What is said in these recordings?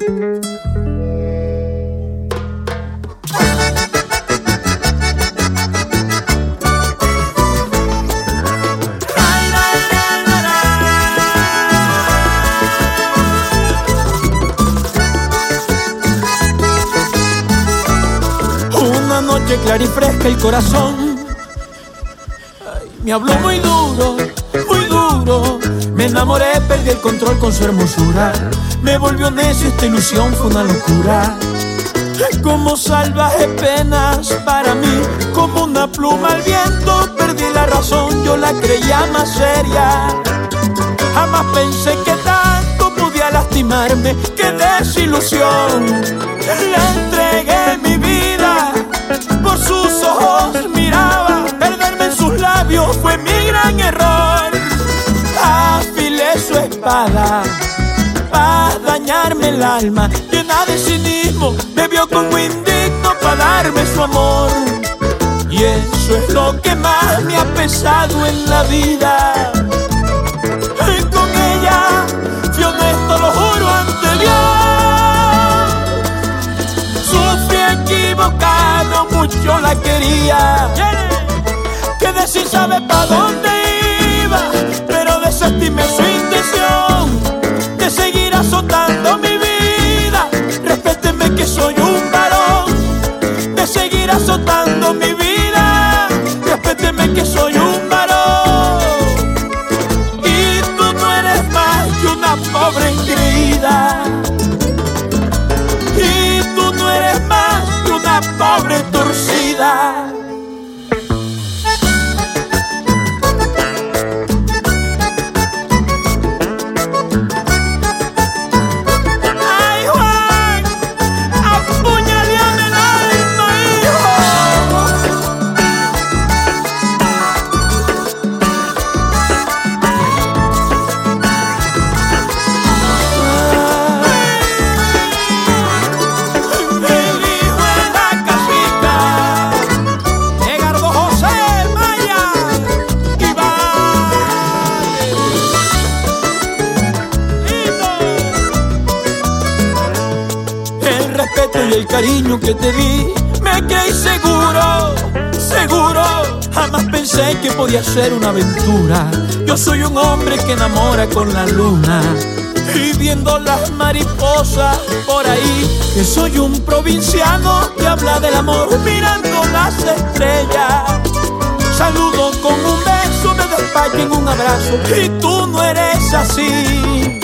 Una noche clara y fresca el corazón me habló muy duro, muy duro. Me enamoré, perdí el control con su hermosura. Me volvió necio, esta ilusión fue una locura. Como salvaje penas para mí, como una pluma al viento. Perdí la razón, yo la creía más seria. Jamás pensé que tanto podía lastimarme, qué desilusión. Le entregué mi vida, por sus ojos miraba. Perderme en sus labios fue mi gran error. Afilé su espada para dañarme el alma. Llena de cinismo, me vio como indigno para darme su amor. Y eso es lo que más me ha pesado en la vida. Y con ella fui honesto, lo juro ante Dios. Sufrí equivocado, mucho la quería. Quedé sin saber para dónde iba, pero desestimé su intención de seguir azotando mi vida. Respéteme que soy un varón, de seguir azotando mi vida. Respéteme que soy un varón. Y tú no eres más que una pobre engreída. Y tú no eres más que una pobre torcida. Y el cariño que te di, me creí seguro, seguro. Jamás pensé que podía ser una aventura. Yo soy un hombre que enamora con la luna y viendo las mariposas por ahí. Que soy un provinciano que habla del amor mirando las estrellas. Saludo con un beso, me despacho en un abrazo. Y tú no eres así.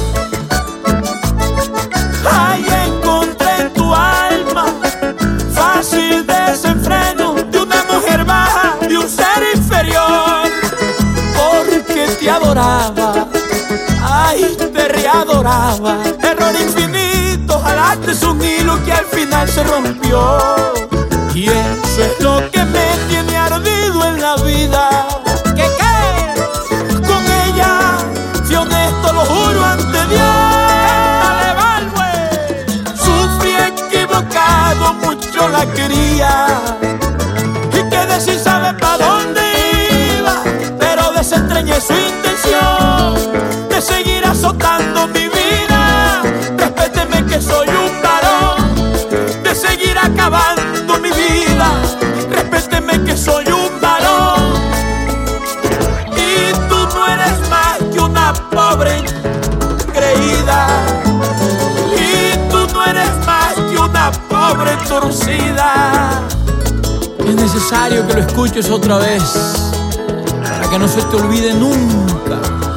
Ay, encontré en tu alma fácil desenfreno de una mujer baja, de un ser inferior. Porque te adoraba, ay, te readoraba. Error infinito, jalaste un hilo que al final se rompió. Y eso es lo que me tiene ardido en la vida. ¿Qué? Con ella fui honesto, lo juro ante Dios. Mucho la quería y quedé sin saber para dónde iba, pero desentrañé su intención de seguir azotando mi vida. Respéteme que soy un varón, de seguir acabando mi vida. Respéteme que soy un varón. Y tú no eres más que una pobre creída. Y tú no eres más que una pobre torcida. Es necesario que lo escuches otra vez para que no se te olvide nunca